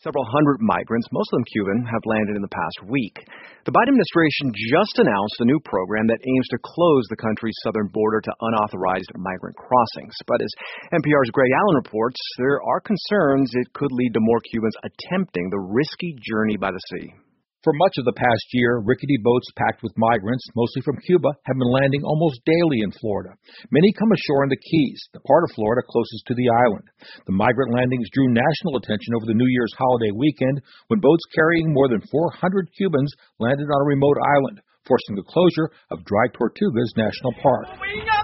Several hundred migrants, most of them Cuban, have landed in the past week. The Biden administration just announced a new program that aims to close the country's southern border to unauthorized migrant crossings. But as NPR's Greg Allen reports, there are concerns it could lead to more Cubans attempting the risky journey by the sea. For much of the past year, rickety boats packed with migrants, mostly from Cuba, have been landing almost daily in Florida. Many come ashore in the Keys, the part of Florida closest to the island. The migrant landings drew national attention over the New Year's holiday weekend when boats carrying more than 400 Cubans landed on a remote island, forcing the closure of Dry Tortugas National Park.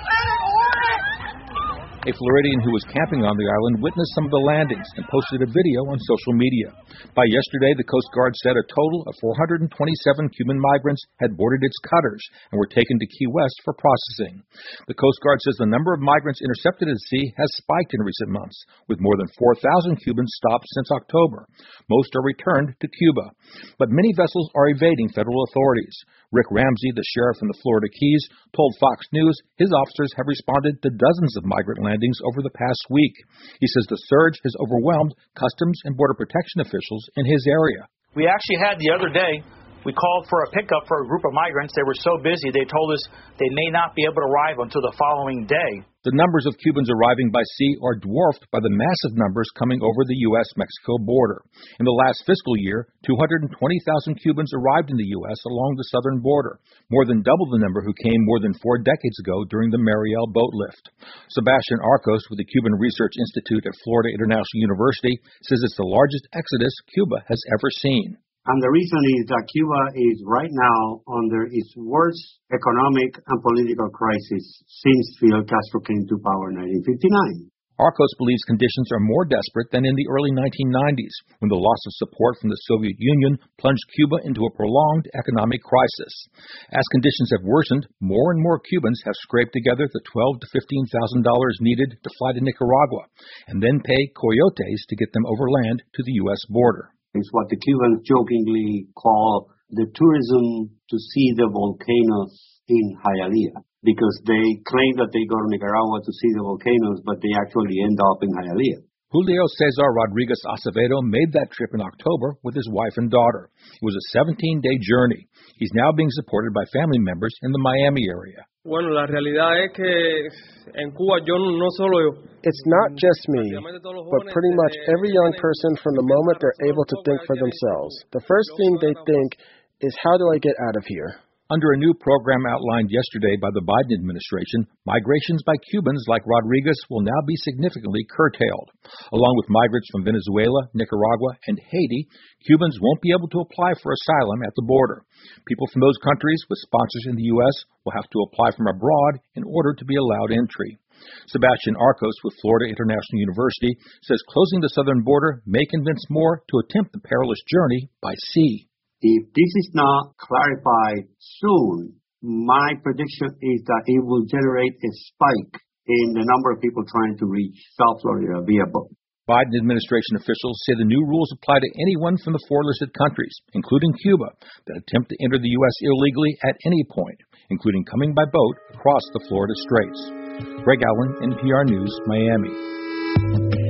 A Floridian who was camping on the island witnessed some of the landings and posted a video on social media. By yesterday, the Coast Guard said a total of 427 Cuban migrants had boarded its cutters and were taken to Key West for processing. The Coast Guard says the number of migrants intercepted at sea has spiked in recent months, with more than 4,000 Cubans stopped since October. Most are returned to Cuba. But many vessels are evading federal authorities. Rick Ramsey, the sheriff in the Florida Keys, told Fox News his officers have responded to dozens of migrant landings over the past week. He says the surge has overwhelmed Customs and Border Protection officials in his area. We actually had the other day, we called for a pickup for a group of migrants. They were so busy, they told us they may not be able to arrive until the following day. The numbers of Cubans arriving by sea are dwarfed by the massive numbers coming over the U.S.-Mexico border. In the last fiscal year, 220,000 Cubans arrived in the U.S. along the southern border, more than double the number who came more than 4 decades ago during the Mariel boat lift. Sebastian Arcos with the Cuban Research Institute at Florida International University says it's the largest exodus Cuba has ever seen. And the reason is that Cuba is right now under its worst economic and political crisis since Fidel Castro came to power in 1959. Arcos believes conditions are more desperate than in the early 1990s, when the loss of support from the Soviet Union plunged Cuba into a prolonged economic crisis. As conditions have worsened, more and more Cubans have scraped together the $12,000 to $15,000 needed to fly to Nicaragua, and then pay coyotes to get them overland to the U.S. border. It's what the Cubans jokingly call the tourism to see the volcanoes in Hialeah, because they claim that they go to Nicaragua to see the volcanoes, but they actually end up in Hialeah. Julio Cesar Rodriguez Acevedo made that trip in October with his wife and daughter. It was a 17-day journey. He's now being supported by family members in the Miami area. Bueno, la realidad es que en Cuba yo no solo yo. It's not just me, but pretty much every young person from the moment they're able to think for themselves. The first thing they think is, how do I get out of here? Under a new program outlined yesterday by the Biden administration, migrations by Cubans like Rodriguez will now be significantly curtailed. Along with migrants from Venezuela, Nicaragua, and Haiti, Cubans won't be able to apply for asylum at the border. People from those countries with sponsors in the U.S. will have to apply from abroad in order to be allowed entry. Sebastian Arcos with Florida International University says closing the southern border may convince more to attempt the perilous journey by sea. If this is not clarified soon, my prediction is that it will generate a spike in the number of people trying to reach South Florida via boat. Biden administration officials say the new rules apply to anyone from the 4 listed countries, including Cuba, that attempt to enter the U.S. illegally at any point, including coming by boat across the Florida Straits. Greg Allen, NPR News, Miami.